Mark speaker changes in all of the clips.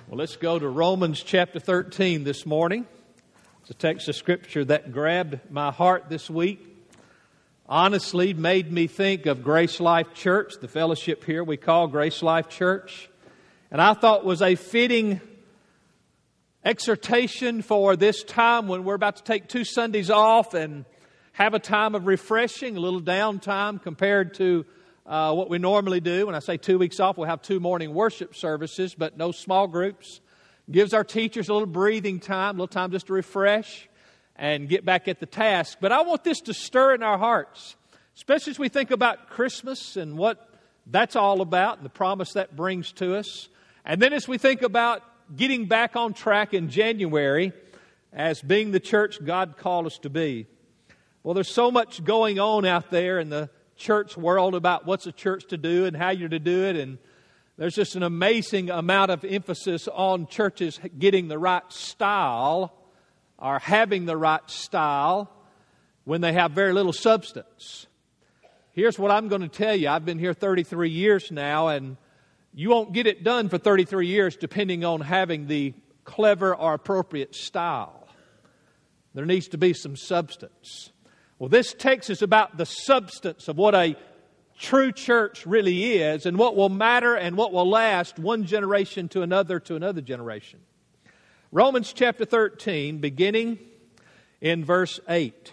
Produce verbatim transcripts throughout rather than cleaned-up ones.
Speaker 1: Well, let's go to Romans chapter thirteen this morning. It's a text of Scripture that grabbed my heart this week. Honestly, made me think of Grace Life Church, the fellowship here we call Grace Life Church. And I thought was a fitting exhortation for this time when we're about to take two Sundays off and have a time of refreshing, a little downtime compared to Uh, what we normally do. When I say two weeks off, we'll have two morning worship services, but no small groups. Gives our teachers a little breathing time, a little time just to refresh and get back at the task. But I want this to stir in our hearts, especially as we think about Christmas and what that's all about and the promise that brings to us. And then as we think about getting back on track in January as being the church God called us to be. Well, there's so much going on out there in the church world about what's a church to do and how you're to do it, and there's just an amazing amount of emphasis on churches getting the right style or having the right style when they have very little substance. Here's what I'm going to tell you. I've been here thirty-three years now, and you won't get it done for thirty-three years depending on having the clever or appropriate style. There needs to be some substance. Well, this text is about the substance of what a true church really is and what will matter and what will last one generation to another to another generation. Romans chapter thirteen, beginning in verse eight.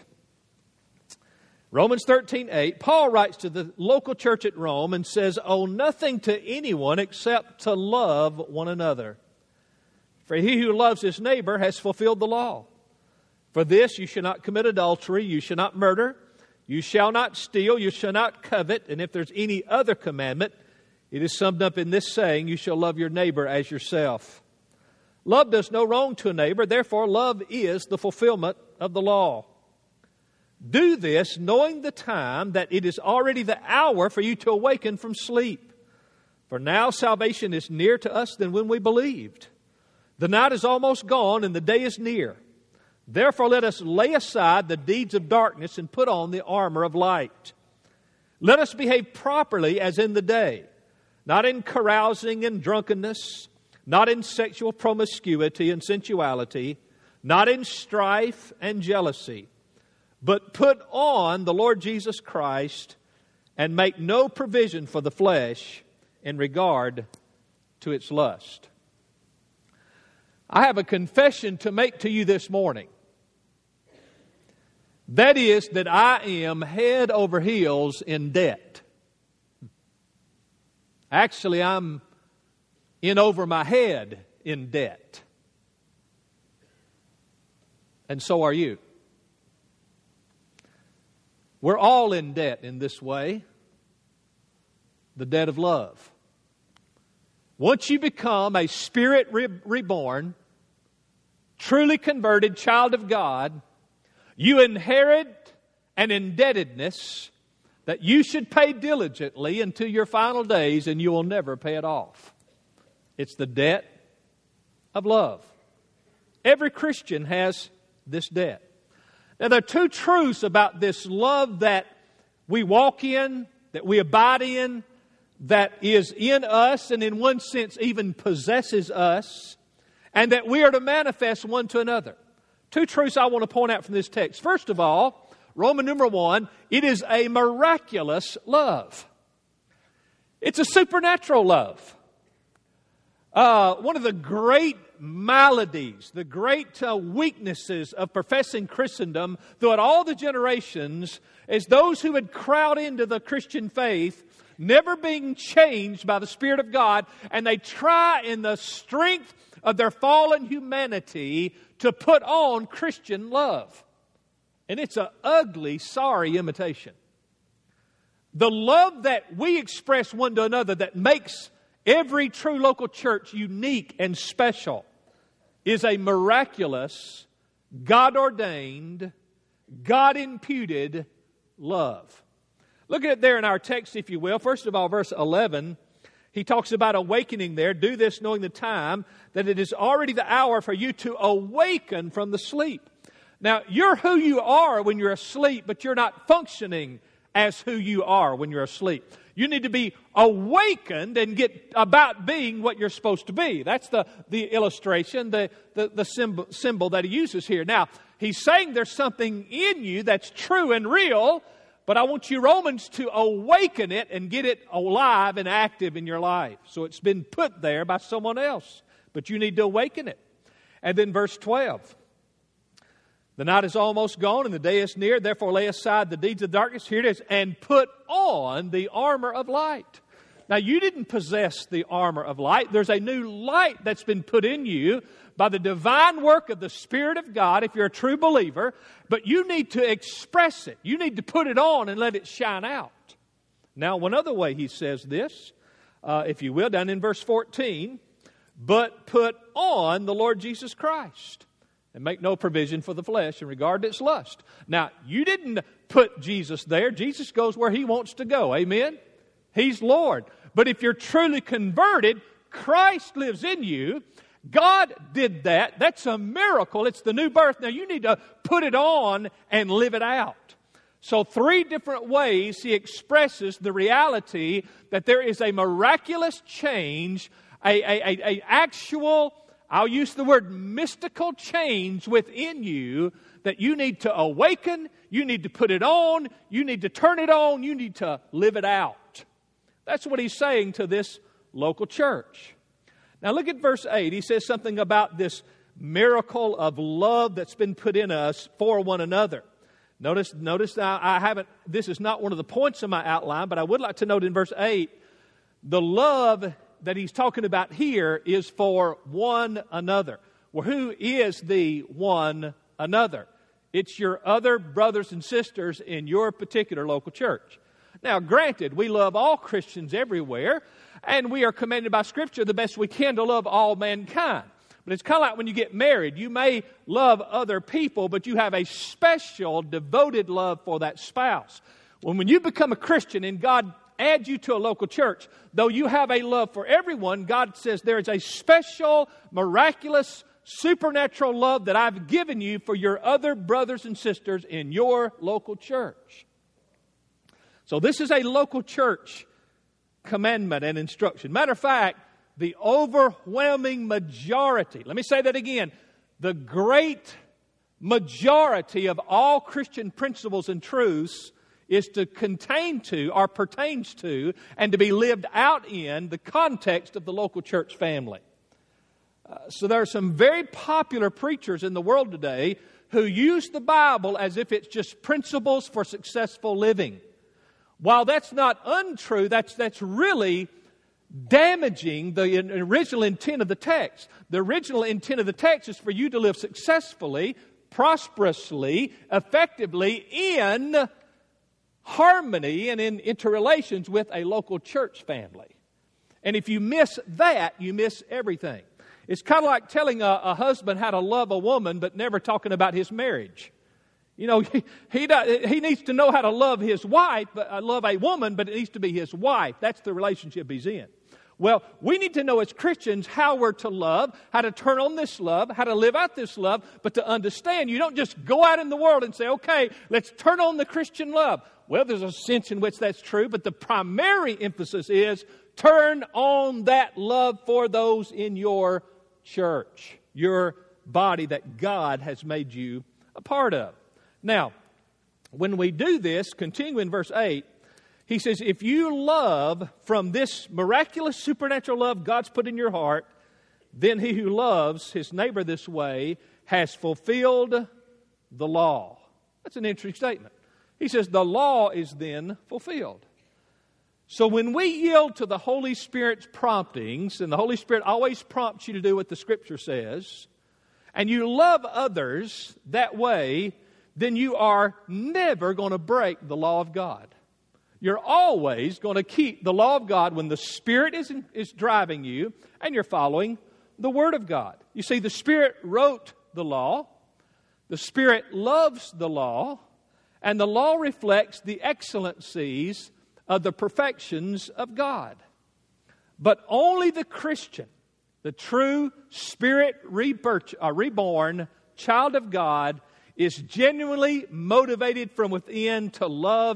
Speaker 1: Romans thirteen, eight, Paul writes to the local church at Rome and says, "Owe nothing to anyone except to love one another. For he who loves his neighbor has fulfilled the law. For this, you shall not commit adultery, you shall not murder, you shall not steal, you shall not covet, and if there's any other commandment, it is summed up in this saying, you shall love your neighbor as yourself. Love does no wrong to a neighbor, therefore love is the fulfillment of the law. Do this, knowing the time that it is already the hour for you to awaken from sleep. For now salvation is nearer to us than when we believed. The night is almost gone, and the day is near. Therefore, let us lay aside the deeds of darkness and put on the armor of light. Let us behave properly as in the day, not in carousing and drunkenness, not in sexual promiscuity and sensuality, not in strife and jealousy, but put on the Lord Jesus Christ and make no provision for the flesh in regard to its lust." I have a confession to make to you this morning. That is that I am head over heels in debt. Actually, I'm in over my head in debt. And so are you. We're all in debt in this way. The debt of love. Once you become a spirit re- reborn, truly converted child of God, you inherit an indebtedness that you should pay diligently until your final days, and you will never pay it off. It's the debt of love. Every Christian has this debt. Now, there are two truths about this love that we walk in, that we abide in, that is in us and in one sense even possesses us, and that we are to manifest one to another. Two truths I want to point out from this text. First of all, Roman number one, it is a miraculous love. It's a supernatural love. Uh, one of the great maladies, the great uh, weaknesses of professing Christendom throughout all the generations is those who would crowd into the Christian faith never being changed by the Spirit of God, and they try in the strength of their fallen humanity to put on Christian love. And it's an ugly, sorry imitation. The love that we express one to another that makes every true local church unique and special is a miraculous, God-ordained, God-imputed love. Look at it there in our text, if you will. First of all, verse eleven, he talks about awakening there. Do this knowing the time that it is already the hour for you to awaken from the sleep. Now, you're who you are when you're asleep, but you're not functioning as who you are when you're asleep. You need to be awakened and get about being what you're supposed to be. That's the, the illustration, the, the, the symbol, symbol that he uses here. Now, he's saying there's something in you that's true and real, but I want you, Romans, to awaken it and get it alive and active in your life. So it's been put there by someone else, but you need to awaken it. And then verse twelve. The night is almost gone and the day is near. Therefore lay aside the deeds of darkness. Here it is. And put on the armor of light. Now you didn't possess the armor of light. There's a new light that's been put in you by the divine work of the Spirit of God if you're a true believer. But you need to express it. You need to put it on and let it shine out. Now one other way he says this, uh, if you will, down in verse fourteen. But put on the Lord Jesus Christ. And make no provision for the flesh in regard to its lust. Now, you didn't put Jesus there. Jesus goes where He wants to go. Amen? He's Lord. But if you're truly converted, Christ lives in you. God did that. That's a miracle. It's the new birth. Now, you need to put it on and live it out. So, three different ways He expresses the reality that there is a miraculous change, a, a, a, a actual I'll use the word mystical change within you that you need to awaken, you need to put it on, you need to turn it on, you need to live it out. That's what he's saying to this local church. Now look at verse eight. He says something about this miracle of love that's been put in us for one another. Notice, notice I, I haven't, this is not one of the points in my outline, but I would like to note in verse eight, the love that he's talking about here is for one another. Well, who is the one another? It's your other brothers and sisters in your particular local church. Now, granted, we love all Christians everywhere, and we are commanded by Scripture the best we can to love all mankind. But it's kind of like when you get married. You may love other people, but you have a special, devoted love for that spouse. When, when you become a Christian and God add you to a local church, though you have a love for everyone, God says there is a special, miraculous, supernatural love that I've given you for your other brothers and sisters in your local church. So this is a local church commandment and instruction. Matter of fact, the overwhelming majority, let me say that again, the great majority of all Christian principles and truths is to contain to or pertains to and to be lived out in the context of the local church family. Uh, so there are some very popular preachers in the world today who use the Bible as if it's just principles for successful living. While that's not untrue, that's, that's really damaging the original intent of the text. The original intent of the text is for you to live successfully, prosperously, effectively in harmony and in interrelations with a local church family. And if you miss that, you miss everything. It's kind of like telling a, a husband how to love a woman but never talking about his marriage. You know, he, he, does, he needs to know how to love his wife, but uh, love a woman, but it needs to be his wife. That's the relationship he's in. Well, we need to know as Christians how we're to love, how to turn on this love, how to live out this love, but to understand you don't just go out in the world and say, okay, let's turn on the Christian love. Well, there's a sense in which that's true, but the primary emphasis is turn on that love for those in your church, your body that God has made you a part of. Now, when we do this, continue in verse eight, he says, if you love from this miraculous supernatural love God's put in your heart, then he who loves his neighbor this way has fulfilled the law. That's an interesting statement. He says the law is then fulfilled. So when we yield to the Holy Spirit's promptings, and the Holy Spirit always prompts you to do what the Scripture says, and you love others that way, then you are never going to break the law of God. You're always going to keep the law of God when the Spirit is, in, is driving you and you're following the Word of God. You see, the Spirit wrote the law. The Spirit loves the law. And the law reflects the excellencies of the perfections of God. But only the Christian, the true Spirit reborn child of God, is genuinely motivated from within to love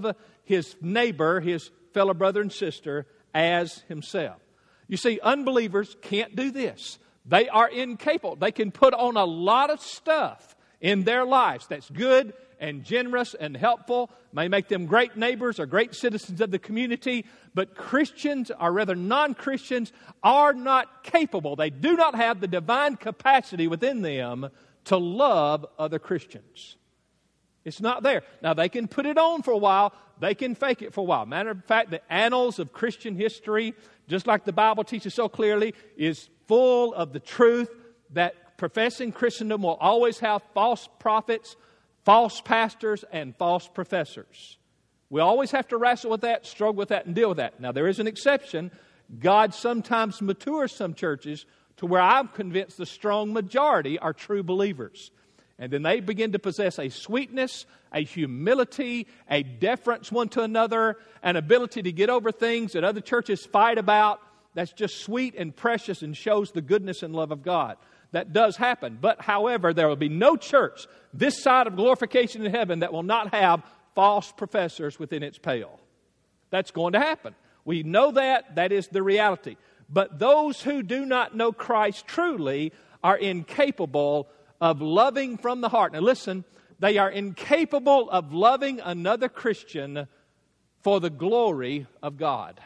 Speaker 1: his neighbor, his fellow brother and sister, as himself. You see, unbelievers can't do this. They are incapable. They can put on a lot of stuff in their lives that's good and generous and helpful, may make them great neighbors or great citizens of the community, but Christians, or rather non-Christians, are not capable. They do not have the divine capacity within them to love other Christians. It's not there. Now, they can put it on for a while. They can fake it for a while. Matter of fact, the annals of Christian history, just like the Bible teaches so clearly, is full of the truth that professing Christendom will always have false prophets, false pastors, and false professors. We always have to wrestle with that, struggle with that, and deal with that. Now, there is an exception. God sometimes matures some churches to where I'm convinced the strong majority are true believers. And then they begin to possess a sweetness, a humility, a deference one to another, an ability to get over things that other churches fight about. That's just sweet and precious and shows the goodness and love of God. That does happen. But, however, there will be no church this side of glorification in heaven that will not have false professors within its pale. That's going to happen. We know that. That is the reality. But those who do not know Christ truly are incapable of loving from the heart. Now listen, they are incapable of loving another Christian for the glory of God.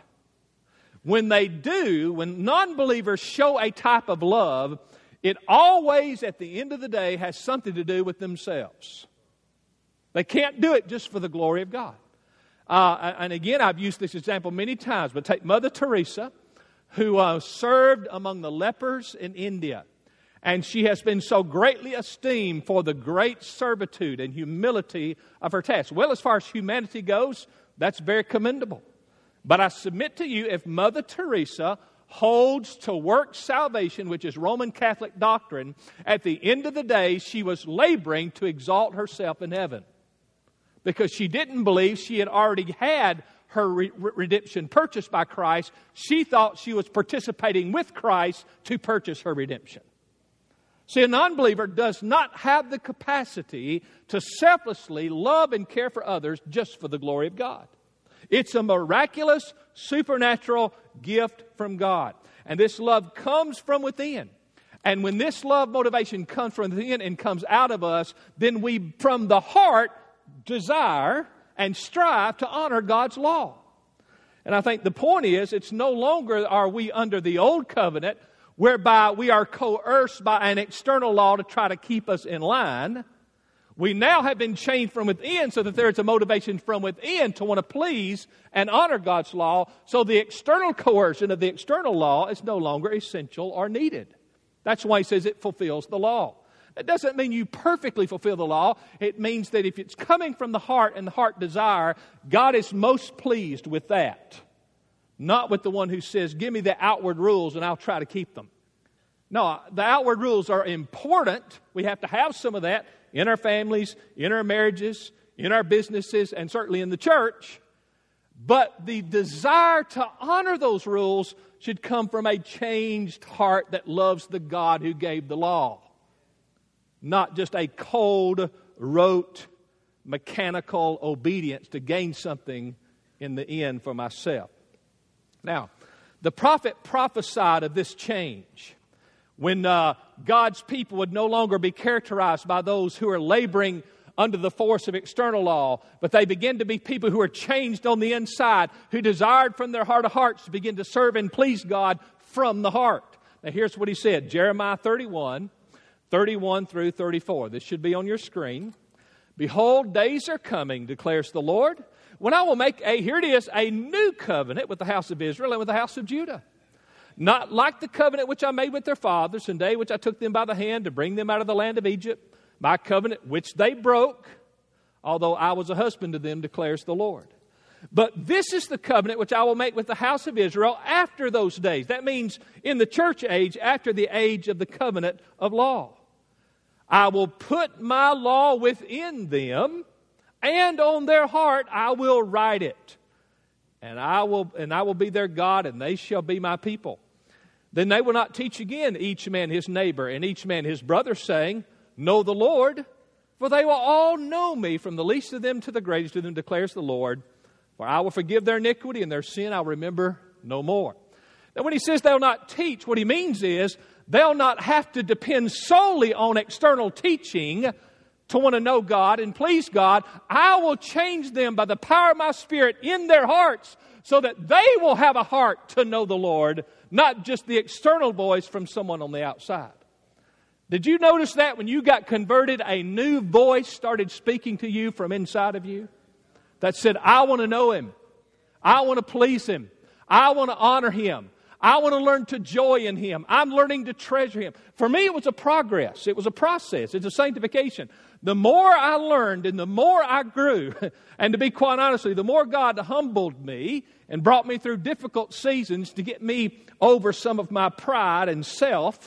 Speaker 1: When they do, when non-believers show a type of love, it always, at the end of the day, has something to do with themselves. They can't do it just for the glory of God. Uh, and again, I've used this example many times, but take Mother Teresa, who uh, served among the lepers in India. And she has been so greatly esteemed for the great servitude and humility of her task. Well, as far as humanity goes, that's very commendable. But I submit to you, if Mother Teresa holds to work salvation, which is Roman Catholic doctrine, at the end of the day, she was laboring to exalt herself in heaven. Because she didn't believe she had already had her re- redemption purchased by Christ. She thought she was participating with Christ to purchase her redemption. See, a non-believer does not have the capacity to selflessly love and care for others just for the glory of God. It's a miraculous, supernatural gift from God. And this love comes from within. And when this love motivation comes from within and comes out of us, then we, from the heart, desire and strive to honor God's law. And I think the point is, it's no longer are we under the old covenant, whereby we are coerced by an external law to try to keep us in line. We now have been changed from within so that there is a motivation from within to want to please and honor God's law. So the external coercion of the external law is no longer essential or needed. That's why he says it fulfills the law. It doesn't mean you perfectly fulfill the law. It means that if it's coming from the heart and the heart desire, God is most pleased with that. Not with the one who says, give me the outward rules and I'll try to keep them. No, the outward rules are important. We have to have some of that in our families, in our marriages, in our businesses, and certainly in the church. But the desire to honor those rules should come from a changed heart that loves the God who gave the law. Not just a cold, rote, mechanical obedience to gain something in the end for myself. Now, the prophet prophesied of this change when uh, God's people would no longer be characterized by those who are laboring under the force of external law, but they begin to be people who are changed on the inside, who desired from their heart of hearts to begin to serve and please God from the heart. Now, here's what he said, Jeremiah thirty-one, thirty-one through thirty-four. This should be on your screen. Behold, days are coming, declares the Lord, when I will make a, here it is, a new covenant with the house of Israel and with the house of Judah. Not like the covenant which I made with their fathers, in the day which I took them by the hand to bring them out of the land of Egypt, my covenant which they broke, although I was a husband to them, declares the Lord. But this is the covenant which I will make with the house of Israel after those days. That means in the church age, after the age of the covenant of law. I will put my law within them, and on their heart I will write it. And I will and I will be their God, and they shall be my people. Then they will not teach again each man his neighbor and each man his brother, saying, know the Lord, for they will all know me, from the least of them to the greatest of them, declares the Lord. For For I will forgive their iniquity, and their sin I'll remember no more. Now, when he says they'll not teach, what he means is they'll not have to depend solely on external teaching to want to know God and please God. I will change them by the power of my Spirit in their hearts so that they will have a heart to know the Lord, not just the external voice from someone on the outside. Did you notice that when you got converted, a new voice started speaking to you from inside of you that said, I want to know Him. I want to please Him. I want to honor Him. I want to learn to joy in Him. I'm learning to treasure Him. For me, it was a progress. It was a process. It's a sanctification. The more I learned and the more I grew, and to be quite honestly, the more God humbled me and brought me through difficult seasons to get me over some of my pride and self.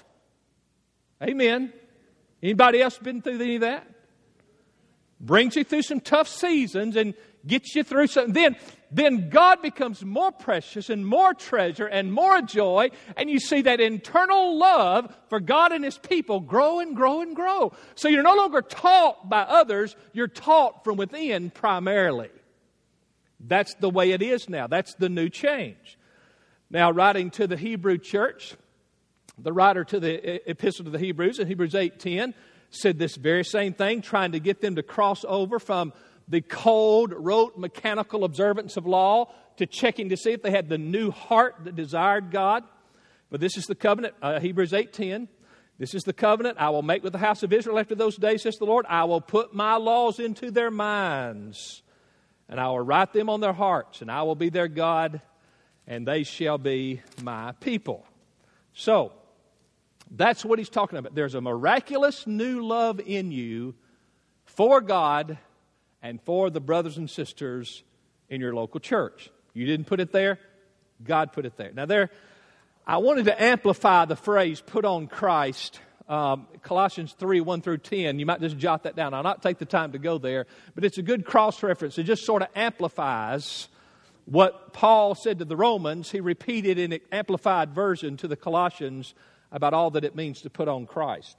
Speaker 1: Amen. Anybody else been through any of that? Brings you through some tough seasons and gets you through something. Then, then God becomes more precious and more treasure and more joy. And you see that internal love for God and His people grow and grow and grow. So you're no longer taught by others. You're taught from within primarily. That's the way it is now. That's the new change. Now, writing to the Hebrew church, the writer to the Epistle to the Hebrews in Hebrews eight ten said this very same thing, trying to get them to cross over from the cold, rote, mechanical observance of law to checking to see if they had the new heart that desired God. But this is the covenant, uh, Hebrews eight ten. This is the covenant I will make with the house of Israel after those days, says the Lord. I will put my laws into their minds, and I will write them on their hearts, and I will be their God, and they shall be my people. So, that's what he's talking about. There's a miraculous new love in you for God and for the brothers and sisters in your local church. You didn't put it there. God put it there. Now there, I wanted to amplify the phrase, put on Christ. Um, Colossians three, one through ten. You might just jot that down. I'll not take the time to go there. But it's a good cross-reference. It just sort of amplifies what Paul said to the Romans. He repeated in an amplified version to the Colossians about all that it means to put on Christ.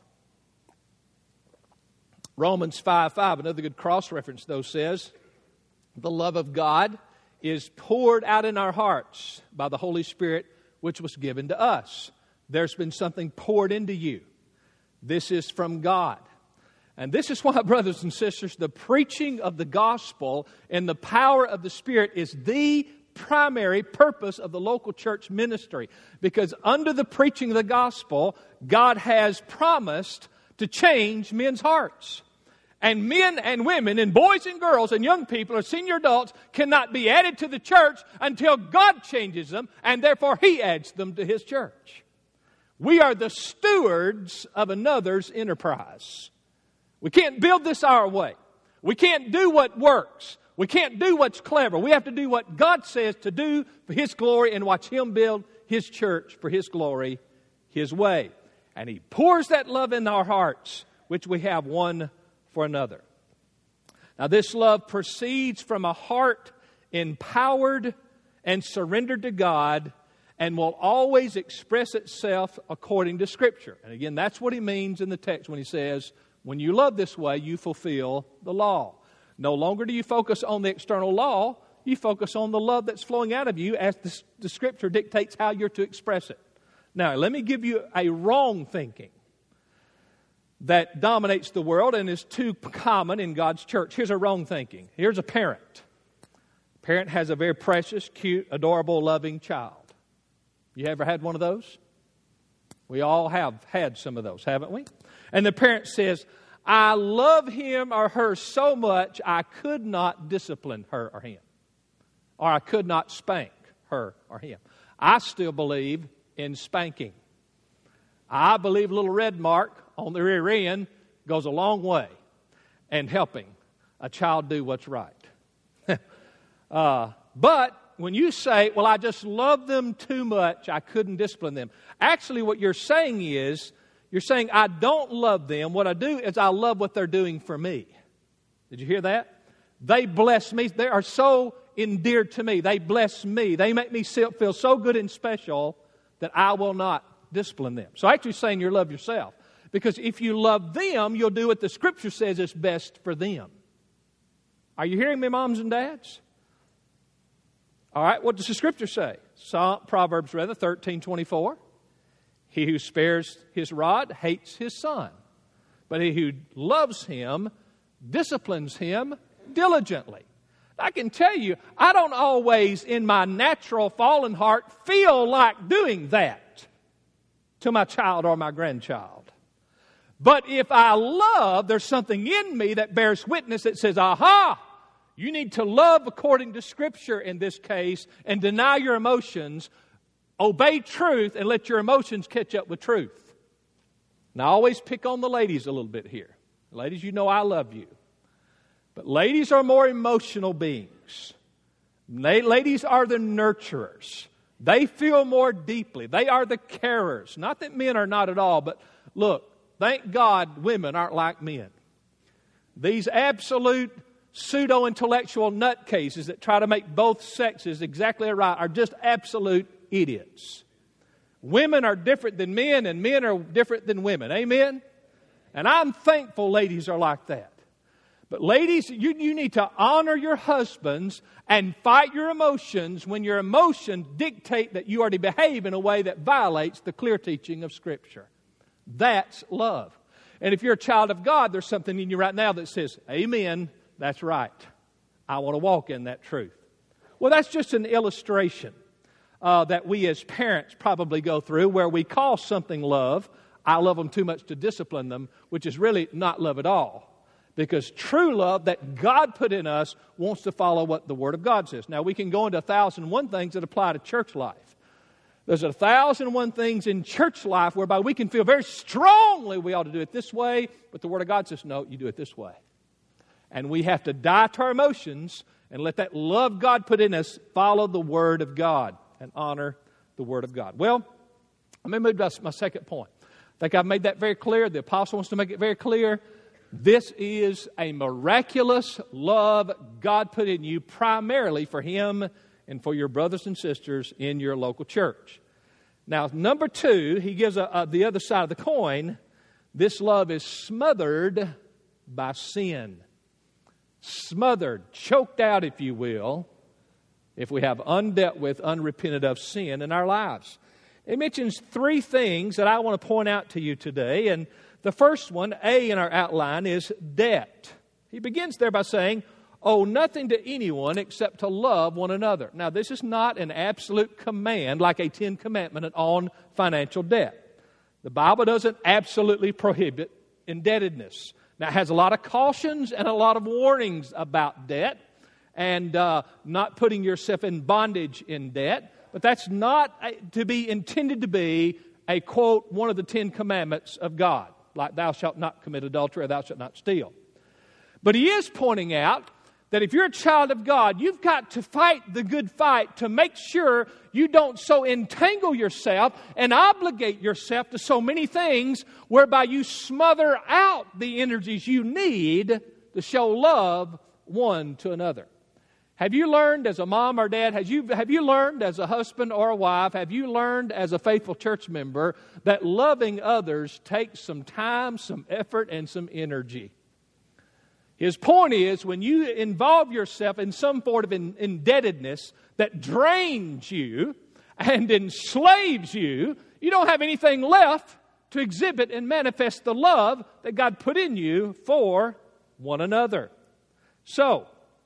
Speaker 1: Romans five five, another good cross-reference, though, says, the love of God is poured out in our hearts by the Holy Spirit, which was given to us. There's been something poured into you. This is from God. And this is why, brothers and sisters, the preaching of the gospel and the power of the Spirit is the primary purpose of the local church ministry. Because under the preaching of the gospel, God has promised to change men's hearts. And men and women and boys and girls and young people or senior adults cannot be added to the church until God changes them, and therefore He adds them to His church. We are the stewards of another's enterprise. We can't build this our way. We can't do what works. We can't do what's clever. We have to do what God says to do for His glory and watch Him build His church for His glory, His way. And He pours that love in our hearts, which we have one for another. Now, this love proceeds from a heart empowered and surrendered to God and will always express itself according to Scripture. And again, that's what he means in the text when he says, when you love this way, you fulfill the law. No longer do you focus on the external law, you focus on the love that's flowing out of you as the, the Scripture dictates how you're to express it. Now, let me give you a wrong thinking that dominates the world and is too common in God's church. Here's a wrong thinking. Here's a parent. A parent has a very precious, cute, adorable, loving child. You ever had one of those? We all have had some of those, haven't we? And the parent says, I love him or her so much I could not discipline her or him. Or I could not spank her or him. I still believe in spanking. I believe a little red mark on the rear end goes a long way in helping a child do what's right. uh, but when you say, well, I just love them too much, I couldn't discipline them. Actually, what you're saying is, you're saying, I don't love them. What I do is I love what they're doing for me. Did you hear that? They bless me. They are so endeared to me. They bless me. They make me feel so good and special that I will not discipline them. So actually saying you love yourself. Because if you love them, you'll do what the Scripture says is best for them. Are you hearing me, moms and dads? All right, what does the Scripture say? Psalm, Proverbs, rather, thirteen twenty-four. He who spares his rod hates his son, but he who loves him disciplines him diligently. I can tell you, I don't always, in my natural fallen heart, feel like doing that to my child or my grandchild. But if I love, there's something in me that bears witness that says, aha, you need to love according to Scripture in this case and deny your emotions, obey truth, and let your emotions catch up with truth. Now, I always pick on the ladies a little bit here. Ladies, you know I love you. But ladies are more emotional beings. They, ladies are the nurturers. They feel more deeply. They are the carers. Not that men are not at all, but look, thank God women aren't like men. These absolute pseudo-intellectual nutcases that try to make both sexes exactly right are just absolute idiots. Women are different than men, and men are different than women. Amen? And I'm thankful ladies are like that. But ladies, you, you need to honor your husbands and fight your emotions when your emotions dictate that you are to behave in a way that violates the clear teaching of Scripture. That's love. And if you're a child of God, there's something in you right now that says, amen, that's right. I want to walk in that truth. Well, that's just an illustration uh, that we as parents probably go through where we call something love. I love them too much to discipline them, which is really not love at all. Because true love that God put in us wants to follow what the Word of God says. Now, we can go into a thousand and one things that apply to church life. There's a thousand and one things in church life whereby we can feel very strongly we ought to do it this way, but the Word of God says, no, you do it this way. And we have to die to our emotions and let that love God put in us follow the Word of God and honor the Word of God. Well, let me move to my second point. I think I've made that very clear. The apostle wants to make it very clear. This is a miraculous love God put in you primarily for Him and for your brothers and sisters in your local church. Now, number two, he gives a, a, the other side of the coin. This love is smothered by sin. Smothered, choked out, if you will, if we have undealt with, unrepented of sin in our lives. It mentions three things that I want to point out to you today, and the first one, A in our outline, is debt. He begins there by saying, owe nothing to anyone except to love one another. Now, this is not an absolute command like a Ten Commandment on financial debt. The Bible doesn't absolutely prohibit indebtedness. Now, it has a lot of cautions and a lot of warnings about debt and uh, not putting yourself in bondage in debt. But that's not a, to be intended to be a, quote, one of the Ten Commandments of God. Like thou shalt not commit adultery or thou shalt not steal. But he is pointing out that if you're a child of God, you've got to fight the good fight to make sure you don't so entangle yourself and obligate yourself to so many things whereby you smother out the energies you need to show love one to another. Have you learned as a mom or dad, has you, have you learned as a husband or a wife, have you learned as a faithful church member that loving others takes some time, some effort, and some energy? His point is when you involve yourself in some sort of in, indebtedness that drains you and enslaves you, you don't have anything left to exhibit and manifest the love that God put in you for one another. So,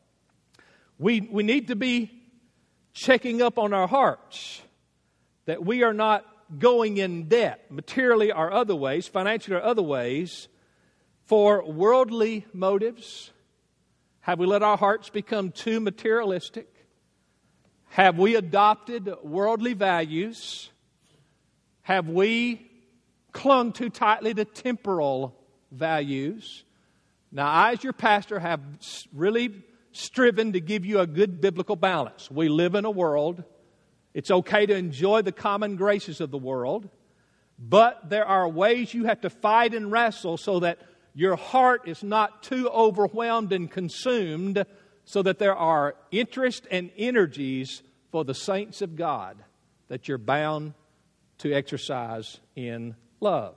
Speaker 1: We, we need to be checking up on our hearts that we are not going in debt, materially or other ways, financially or other ways, for worldly motives. Have we let our hearts become too materialistic? Have we adopted worldly values? Have we clung too tightly to temporal values? Now, I, as your pastor, have really striven to give you a good biblical balance. We live in a world. It's okay to enjoy the common graces of the world, but there are ways you have to fight and wrestle so that your heart is not too overwhelmed and consumed, so that there are interest and energies for the saints of God that you're bound to exercise in love.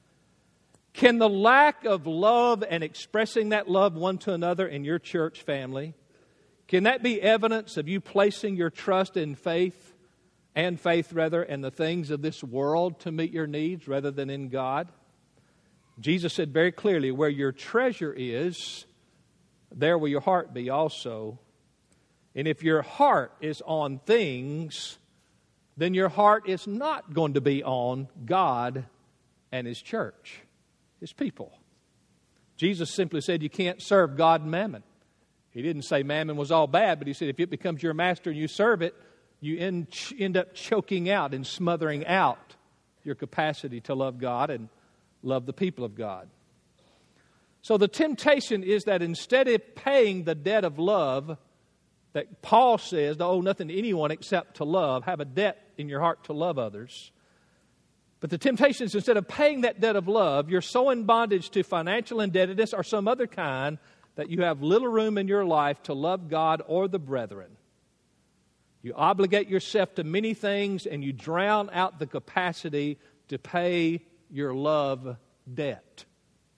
Speaker 1: Can the lack of love and expressing that love one to another in your church family, Can that be evidence of you placing your trust in faith, and faith rather, in the things of this world to meet your needs rather than in God? Jesus said very clearly, where your treasure is, there will your heart be also. And if your heart is on things, then your heart is not going to be on God and His church, His people. Jesus simply said you can't serve God and mammon. He didn't say mammon was all bad, but He said if it becomes your master and you serve it, you end, end up choking out and smothering out your capacity to love God and love the people of God. So the temptation is that instead of paying the debt of love that Paul says, to owe nothing to anyone except to love, have a debt in your heart to love others. But the temptation is instead of paying that debt of love, you're so in bondage to financial indebtedness or some other kind that you have little room in your life to love God or the brethren. You obligate yourself to many things and you drown out the capacity to pay your love debt.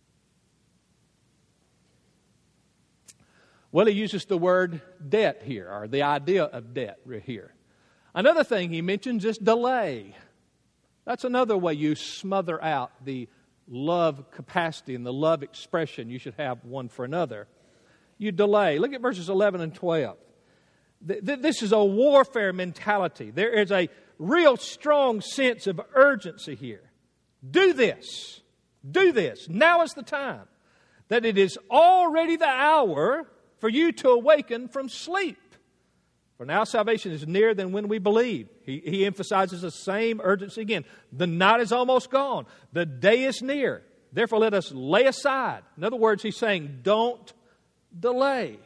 Speaker 1: Well, he uses the word debt here, or the idea of debt here. Another thing he mentions is delay. That's another way you smother out the love capacity and the love expression you should have one for another. You delay. Look at verses eleven and twelve. This is a warfare mentality. There is a real strong sense of urgency here. Do this. Do this. Now is the time. That it is already the hour for you to awaken from sleep. For now salvation is nearer than when we believe. He, he emphasizes the same urgency again. The night is almost gone. The day is near. Therefore let us lay aside. In other words, he's saying, don't delay.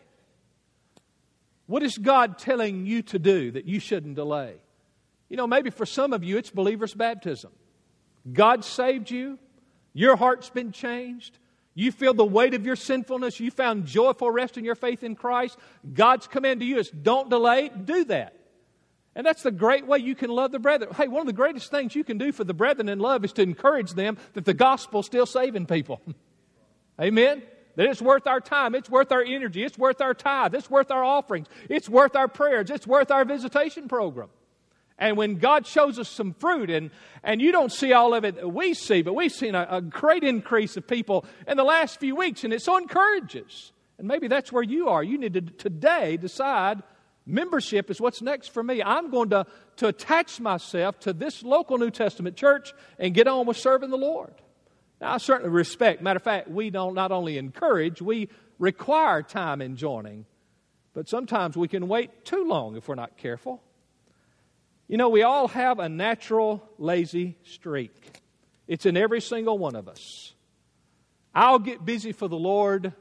Speaker 1: What is God telling you to do that you shouldn't delay? You know, maybe for some of you it's believer's baptism. God saved you. Your heart's been changed. You feel the weight of your sinfulness. You found joyful rest in your faith in Christ. God's command to you is don't delay, do that. And that's the great way you can love the brethren. Hey, one of the greatest things you can do for the brethren in love is to encourage them that the gospel's still saving people. Amen? That it's worth our time. It's worth our energy. It's worth our tithe. It's worth our offerings. It's worth our prayers. It's worth our visitation program. And when God shows us some fruit, and, and you don't see all of it that we see, but we've seen a, a great increase of people in the last few weeks, and it so encourages. And maybe that's where you are. You need to today decide membership is what's next for me. I'm going to, to attach myself to this local New Testament church and get on with serving the Lord. Now, I certainly respect. Matter of fact, we don't not only encourage, we require time in joining. But sometimes we can wait too long if we're not careful. You know, we all have a natural lazy streak. It's in every single one of us. I'll get busy for the Lord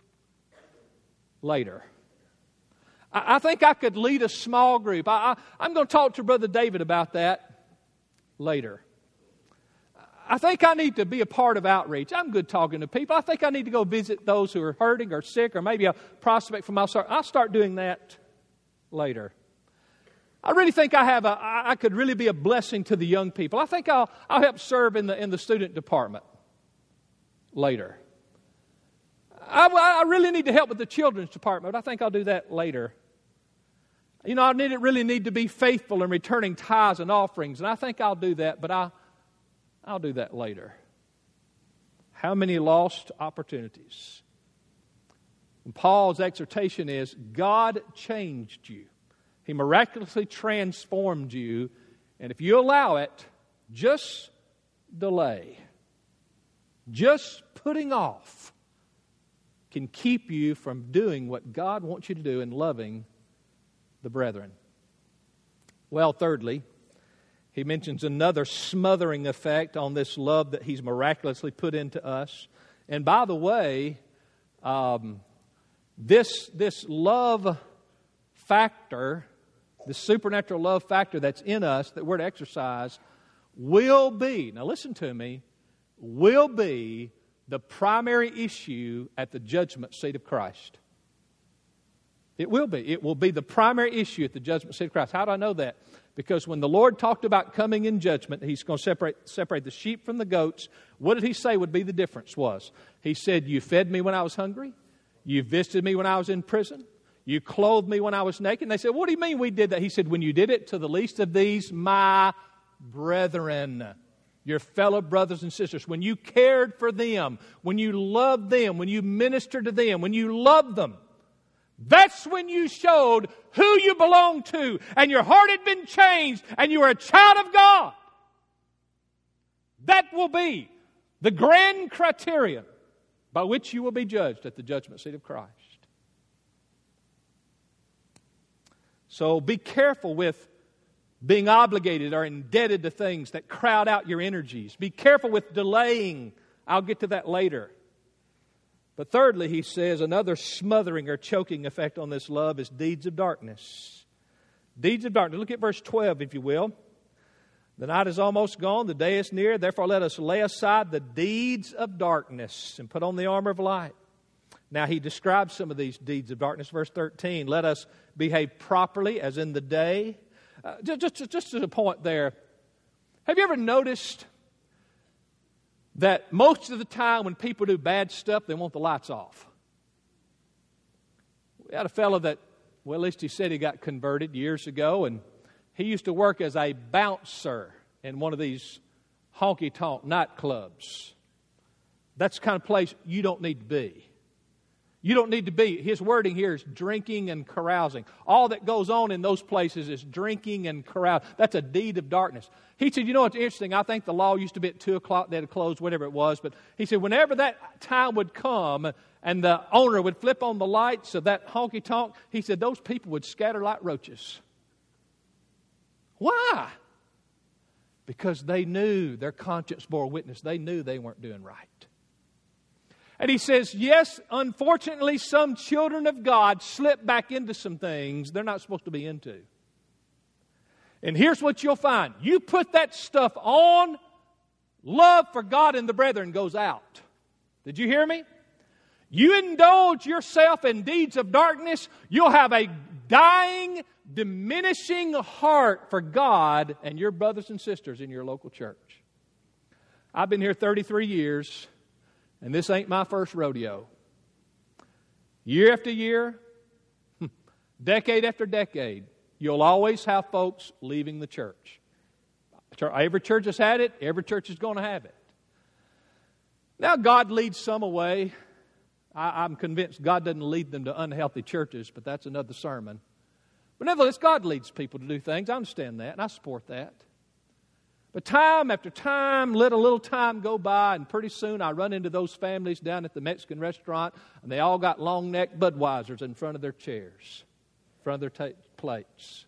Speaker 1: later. I, I think I could lead a small group. I, I, I'm going to talk to Brother David about that later. I think I need to be a part of outreach. I'm good talking to people. I think I need to go visit those who are hurting or sick or maybe a prospect for my start. I'll start doing that later. I really think I have a, I could really be a blessing to the young people. I think I'll, I'll help serve in the, in the student department later. I, I really need to help with the children's department, but I think I'll do that later. You know, I need, really need to be faithful in returning tithes and offerings, and I think I'll do that, but I, I'll do that later. How many lost opportunities? And Paul's exhortation is, God changed you. He miraculously transformed you, and if you allow it, just delay, just putting off can keep you from doing what God wants you to do in loving the brethren. Well, thirdly, he mentions another smothering effect on this love that he's miraculously put into us. And by the way, um, this, this love factor, the supernatural love factor that's in us that we're to exercise will be, now listen to me, will be the primary issue at the judgment seat of Christ. It will be. It will be the primary issue at the judgment seat of Christ. How do I know that? Because when the Lord talked about coming in judgment, He's going to separate, separate the sheep from the goats. What did He say would be the difference was? He said, you fed me when I was hungry. You visited me when I was in prison. You clothed me when I was naked. And they said, what do you mean we did that? He said, when you did it to the least of these, my brethren, your fellow brothers and sisters, when you cared for them, when you loved them, when you ministered to them, when you loved them, that's when you showed who you belonged to, and your heart had been changed, and you were a child of God. That will be the grand criterion by which you will be judged at the judgment seat of Christ. So be careful with being obligated or indebted to things that crowd out your energies. Be careful with delaying. I'll get to that later. But thirdly, he says, another smothering or choking effect on this love is deeds of darkness. Deeds of darkness. Look at verse twelve, if you will. The night is almost gone, the day is near. Therefore let us lay aside the deeds of darkness and put on the armor of light. Now he describes some of these deeds of darkness. Verse thirteen, let us behave properly as in the day. Uh, just, just, just as a point there, have you ever noticed that most of the time when people do bad stuff, they want the lights off? We had a fellow that, well, at least he said he got converted years ago, and he used to work as a bouncer in one of these honky-tonk nightclubs. That's the kind of place you don't need to be. You don't need to be. His wording here is drinking and carousing. All that goes on in those places is drinking and carousing. That's a deed of darkness. He said, you know what's interesting? I think the law used to be at two o'clock. They had to close, whatever it was. But he said, whenever that time would come and the owner would flip on the lights of that honky-tonk, he said, those people would scatter like roaches. Why? Because they knew, their conscience bore witness. They knew they weren't doing right. And he says, yes, unfortunately, some children of God slip back into some things they're not supposed to be into. And here's what you'll find. You put that stuff on, love for God and the brethren goes out. Did you hear me? You indulge yourself in deeds of darkness, you'll have a dying, diminishing heart for God and your brothers and sisters in your local church. I've been here thirty-three years. And this ain't my first rodeo. Year after year, decade after decade, you'll always have folks leaving the church. Every church has had it. Every church is going to have it. Now, God leads some away. I, I'm convinced God doesn't lead them to unhealthy churches, but that's another sermon. But nevertheless, God leads people to do things. I understand that, and I support that. But time after time, let a little time go by, and pretty soon I run into those families down at the Mexican restaurant, and they all got long-necked Budweisers in front of their chairs, in front of their t- plates.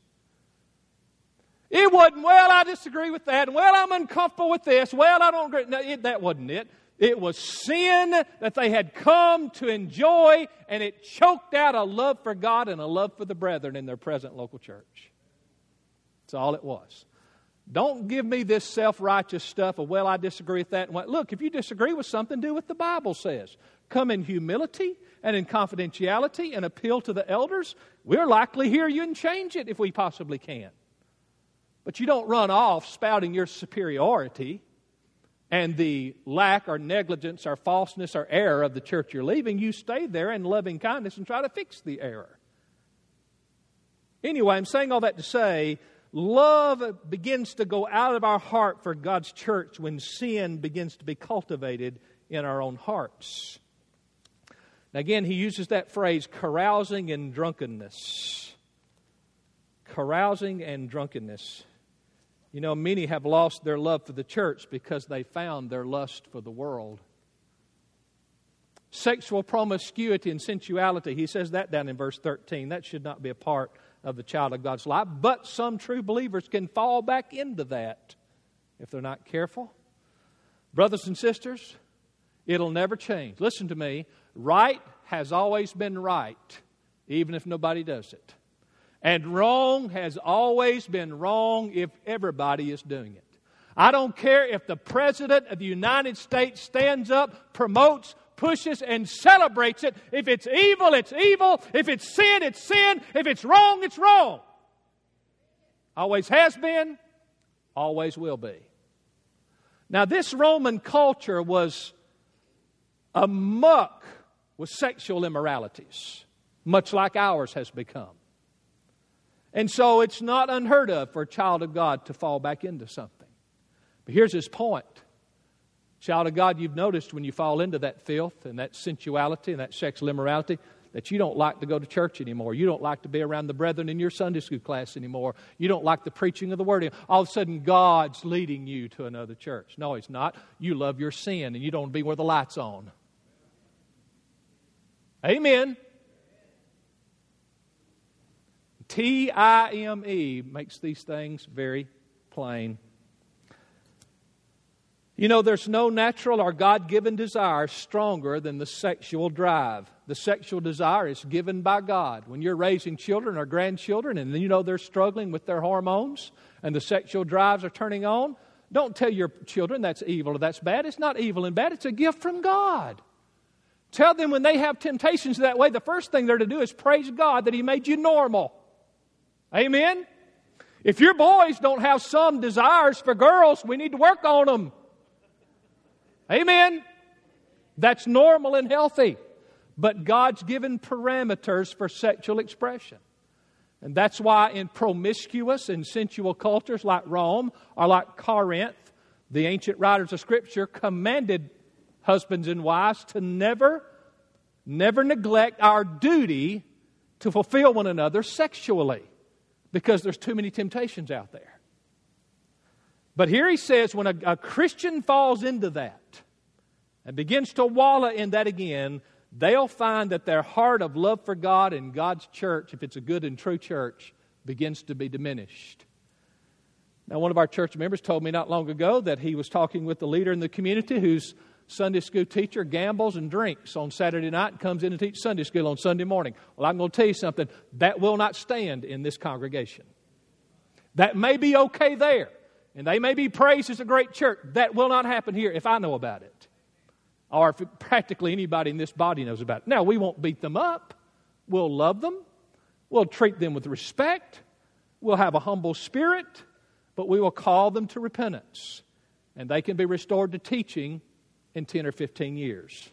Speaker 1: It wasn't, well, I disagree with that, and well, I'm uncomfortable with this, well, I don't agree. No, it, that wasn't it. It was sin that they had come to enjoy, and it choked out a love for God and a love for the brethren in their present local church. That's all it was. Don't give me this self-righteous stuff of, well, I disagree with that. Look, if you disagree with something, do what the Bible says. Come in humility and in confidentiality and appeal to the elders. We're likely to hear you and change it if we possibly can. But you don't run off spouting your superiority and the lack or negligence or falseness or error of the church you're leaving. You stay there in loving kindness and try to fix the error. Anyway, I'm saying all that to say, love begins to go out of our heart for God's church when sin begins to be cultivated in our own hearts. Now again, he uses that phrase, carousing and drunkenness. Carousing and drunkenness. You know, many have lost their love for the church because they found their lust for the world. Sexual promiscuity and sensuality, he says that down in verse thirteen. That should not be a part of the child of God's life. But some true believers can fall back into that if they're not careful. Brothers and sisters, it'll never change. Listen to me. Right has always been right, even if nobody does it. And wrong has always been wrong if everybody is doing it. I don't care if the President of the United States stands up, promotes, pushes and celebrates it. If it's evil, it's evil. If it's sin, it's sin. If it's wrong, it's wrong. Always has been, always will be. Now, this Roman culture was amuck with sexual immoralities. much like ours has become. And so it's not unheard of for a child of God to fall back into something. But here's his point. Child of God, you've noticed when you fall into that filth and that sensuality and that sexual immorality that you don't like to go to church anymore. You don't like to be around the brethren in your Sunday school class anymore. You don't like the preaching of the Word. All of a sudden, God's leading you to another church. No, He's not. You love your sin and you don't want to be where the light's on. Amen. T I M E makes these things very plain. You know, there's no natural or God-given desire stronger than the sexual drive. The sexual desire is given by God. When you're raising children or grandchildren and you know they're struggling with their hormones and the sexual drives are turning on, don't tell your children that's evil or that's bad. It's not evil and bad. It's a gift from God. Tell them when they have temptations that way, the first thing they're to do is praise God that He made you normal. Amen? If your boys don't have some desires for girls, we need to work on them. Amen? That's normal and healthy. But God's given parameters for sexual expression. And that's why in promiscuous and sensual cultures like Rome or like Corinth, the ancient writers of Scripture commanded husbands and wives to never, never neglect our duty to fulfill one another sexually. Because there's too many temptations out there. But here he says when a, a Christian falls into that and begins to wallow in that again, they'll find that their heart of love for God and God's church, if it's a good and true church, begins to be diminished. Now, one of our church members told me not long ago that he was talking with the leader in the community whose Sunday school teacher gambles and drinks on Saturday night and comes in and teaches Sunday school on Sunday morning. Well, I'm going to tell you something. That will not stand in this congregation. That may be okay there. And they may be praised as a great church. That will not happen here if I know about it. Or if it, practically anybody in this body knows about it. Now, we won't beat them up. We'll love them. We'll treat them with respect. We'll have a humble spirit. But we will call them to repentance. And they can be restored to teaching in ten or fifteen years.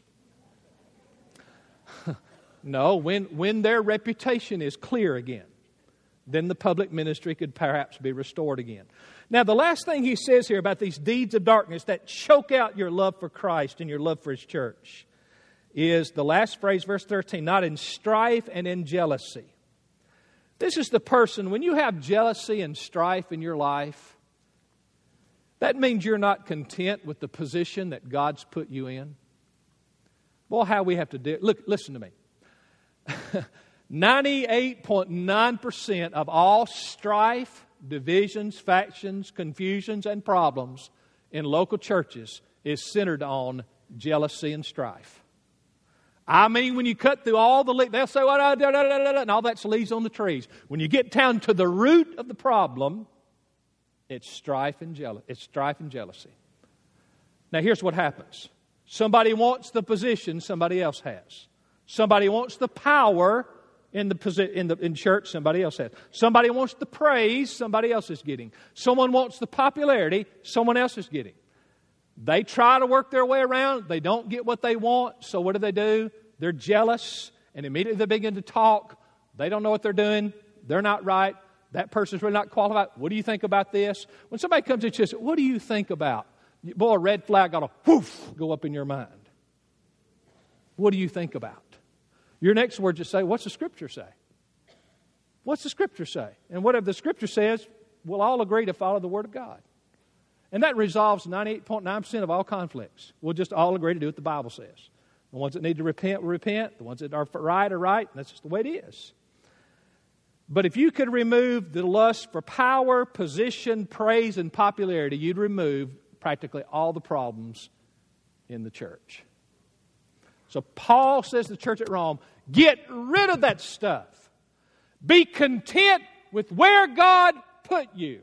Speaker 1: No, when, when their reputation is clear again, then the public ministry could perhaps be restored again. Now, the last thing he says here about these deeds of darkness that choke out your love for Christ and your love for His church is the last phrase, verse thirteen, not in strife and in jealousy. This is the person, when you have jealousy and strife in your life, that means you're not content with the position that God's put you in. Boy, how we have to do it. Look, listen to me. ninety-eight point nine percent of all strife, divisions, factions, confusions, and problems in local churches is centered on jealousy and strife. I mean, when you cut through all the leaves, they'll say, well, da, da, da, da, da, and all that's leaves on the trees. When you get down to the root of the problem, it's strife and jealousy. It's strife and jealousy. Now, here's what happens. Somebody wants the position somebody else has. Somebody wants the power in the posi- in the in church somebody else has. Somebody wants the praise somebody else is getting. Someone wants the popularity someone else is getting. They try to work their way around. They don't get what they want. So what do they do? They're jealous, and immediately they begin to talk. They don't know what they're doing. They're not right. That person's really not qualified. What do you think about this? When somebody comes at you and says, what do you think about? Boy, a red flag ought to whoof, go up in your mind. What do you think about? Your next word just say, what's the Scripture say? What's the Scripture say? And whatever the Scripture says, we'll all agree to follow the Word of God. And that resolves ninety-eight point nine percent of all conflicts. We'll just all agree to do what the Bible says. The ones that need to repent will repent. The ones that are right are right. And that's just the way it is. But if you could remove the lust for power, position, praise, and popularity, you'd remove practically all the problems in the church. So Paul says to the church at Rome, get rid of that stuff. Be content with where God put you.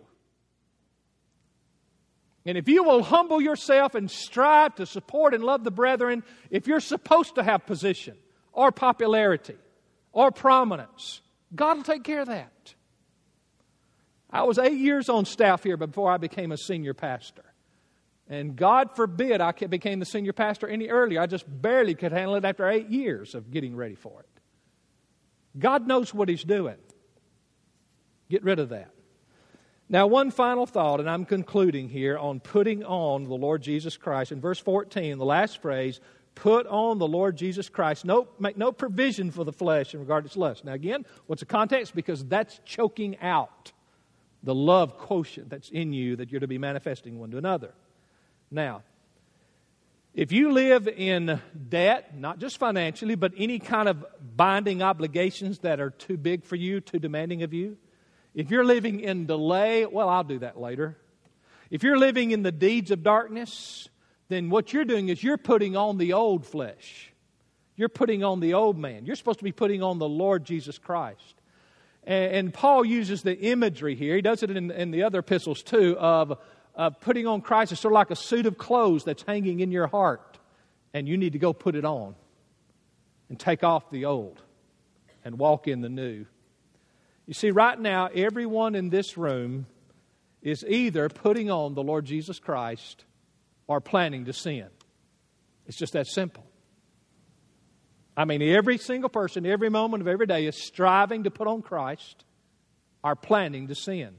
Speaker 1: And if you will humble yourself and strive to support and love the brethren, if you're supposed to have position or popularity or prominence, God will take care of that. I was eight years on staff here before I became a senior pastor. And God forbid I became the senior pastor any earlier. I just barely could handle it after eight years of getting ready for it. God knows what He's doing. Get rid of that. Now, one final thought, and I'm concluding here on putting on the Lord Jesus Christ. In verse fourteen, the last phrase, put on the Lord Jesus Christ. No, make no provision for the flesh in regard to its lust. Now again, what's the context? Because that's choking out the love quotient that's in you that you're to be manifesting one to another. Now, if you live in debt, not just financially, but any kind of binding obligations that are too big for you, too demanding of you, if you're living in delay, well, I'll do that later. If you're living in the deeds of darkness, then what you're doing is you're putting on the old flesh. You're putting on the old man. You're supposed to be putting on the Lord Jesus Christ. And, and Paul uses the imagery here. He does it in, in the other epistles too, of, of putting on Christ. It's sort of like a suit of clothes that's hanging in your heart. And you need to go put it on and take off the old and walk in the new. You see, right now, everyone in this room is either putting on the Lord Jesus Christ or planning to sin. It's just that simple. I mean, every single person, every moment of every day is striving to put on Christ or planning to sin.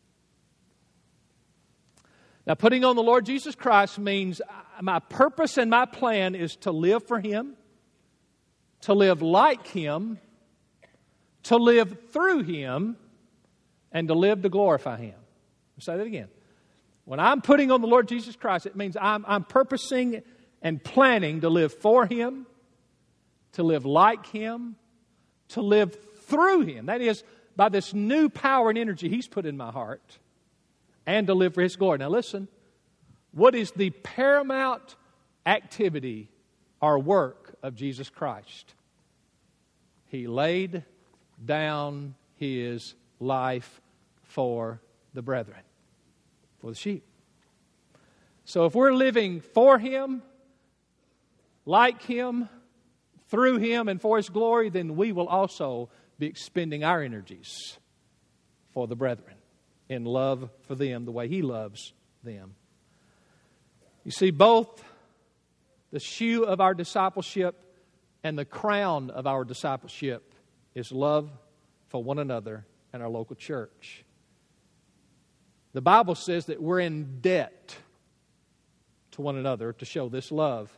Speaker 1: Now, putting on the Lord Jesus Christ means my purpose and my plan is to live for Him, to live like Him, to live through Him, and to live to glorify Him. I'll say that again. When I'm putting on the Lord Jesus Christ, it means I'm, I'm purposing and planning to live for Him, to live like Him, to live through Him. That is, by this new power and energy He's put in my heart, and to live for His glory. Now listen, what is the paramount activity or work of Jesus Christ? He laid down His life for the brethren, for the sheep. So if we're living for Him, like Him, through Him, and for His glory, then we will also be expending our energies for the brethren in love for them the way He loves them. You see, both the shoe of our discipleship and the crown of our discipleship is love for one another and our local church. The Bible says that we're in debt to one another to show this love.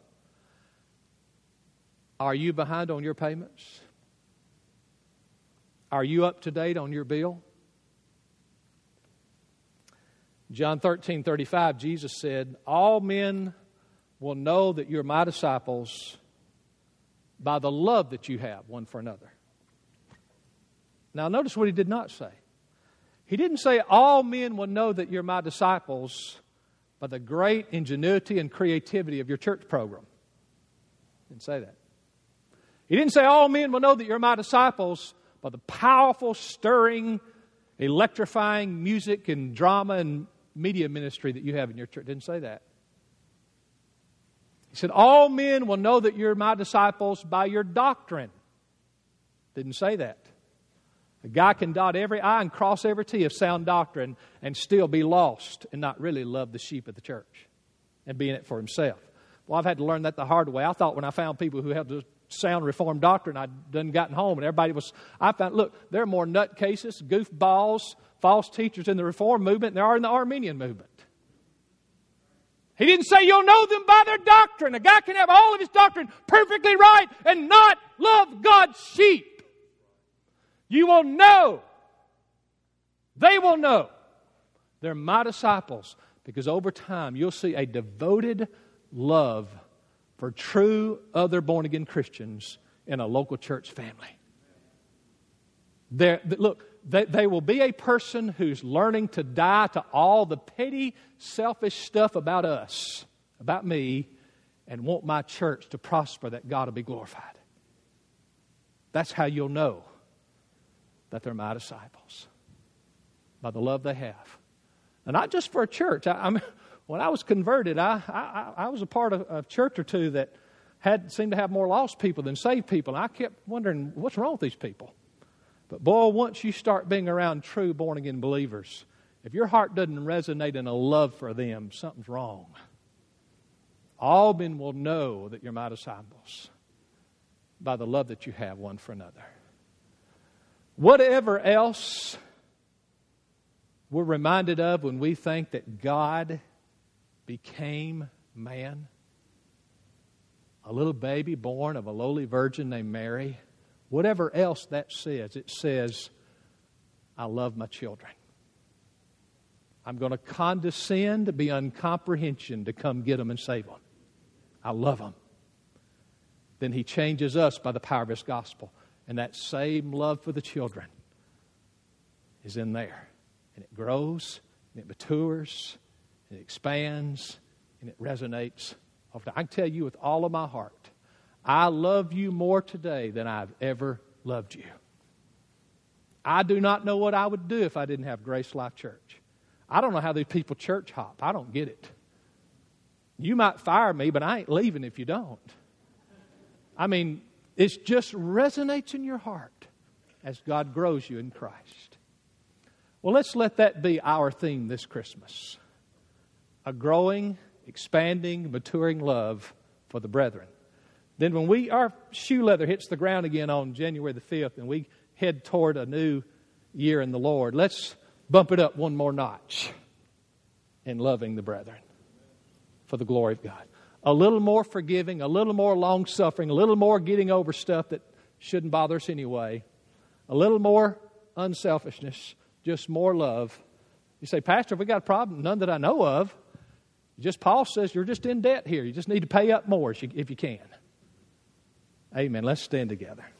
Speaker 1: Are you behind on your payments? Are you up to date on your bill? John thirteen thirty-five, Jesus said, all men will know that you're my disciples by the love that you have one for another. Now notice what He did not say. He didn't say all men will know that you're my disciples by the great ingenuity and creativity of your church program. He didn't say that. He didn't say all men will know that you're my disciples by the powerful, stirring, electrifying music and drama and media ministry that you have in your church. He didn't say that. He said all men will know that you're my disciples by your doctrine. Didn't say that. A guy can dot every I and cross every T of sound doctrine and still be lost and not really love the sheep of the church and be in it for himself. Well, I've had to learn that the hard way. I thought when I found people who had the sound Reformed doctrine, I'd done gotten home and everybody was, I found, look, there are more nutcases, goofballs, false teachers in the Reformed movement than there are in the Arminian movement. He didn't say you'll know them by their doctrine. A guy can have all of his doctrine perfectly right and not love God's sheep. You will know. They will know. They're my disciples because over time you'll see a devoted love for true other born-again Christians in a local church family. They're, look, they, they will be a person who's learning to die to all the petty, selfish stuff about us, about me, and want my church to prosper, that God will be glorified. That's how you'll know that they're my disciples, by the love they have. And not just for a church. I, I mean, when I was converted, I, I, I was a part of a church or two that had seemed to have more lost people than saved people. And I kept wondering, what's wrong with these people? But boy, once you start being around true born-again believers, if your heart doesn't resonate in a love for them, something's wrong. All men will know that you're my disciples by the love that you have one for another. Whatever else we're reminded of when we think that God became man, a little baby born of a lowly virgin named Mary, whatever else that says, it says, I love my children. I'm going to condescend beyond comprehension to come get them and save them. I love them. Then He changes us by the power of His gospel. And that same love for the children is in there. And it grows, and it matures, and it expands, and it resonates. I can tell you with all of my heart, I love you more today than I've ever loved you. I do not know what I would do if I didn't have Grace Life Church. I don't know how these people church hop. I don't get it. You might fire me, but I ain't leaving if you don't. I mean, it just resonates in your heart as God grows you in Christ. Well, let's let that be our theme this Christmas. A growing, expanding, maturing love for the brethren. Then when we our shoe leather hits the ground again on January the fifth and we head toward a new year in the Lord, let's bump it up one more notch in loving the brethren for the glory of God. A little more forgiving, a little more long-suffering, a little more getting over stuff that shouldn't bother us anyway, a little more unselfishness, just more love. You say, Pastor, have we got a problem? None that I know of. Just Paul says you're just in debt here. You just need to pay up more if you, if you can. Amen. Let's stand together.